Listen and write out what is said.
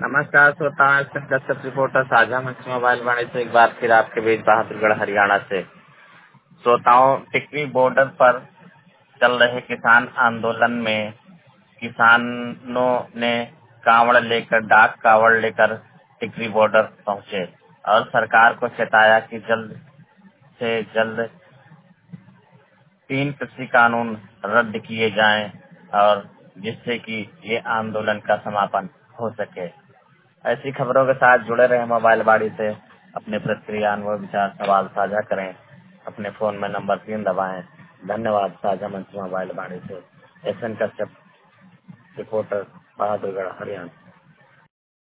नमस्कार श्रोताओं, कश्यप रिपोर्टर साझा मंच मोबाइल वाणी से एक बार फिर आपके बीच बहादुरगढ़ हरियाणा से। श्रोताओं, टिकरी बॉर्डर पर चल रहे किसान आंदोलन में किसानों ने डाक कावड़ लेकर टिकरी बॉर्डर पहुंचे और सरकार को चेताया कि जल्द से जल्द 3 कृषि कानून रद्द किए जाएं और जिससे कि ये आंदोलन का समापन हो सके। ऐसी खबरों के साथ जुड़े रहे मोबाइल बाड़ी से। अपने प्रतिक्रिया, अनुभव, विचार, सवाल साझा करें। अपने फोन में नंबर 3 दबाएं। धन्यवाद। साझा मंच मोबाइल बाड़ी से एसएन कश्यप, रिपोर्टर, बहादुरगढ़, हरियाणा।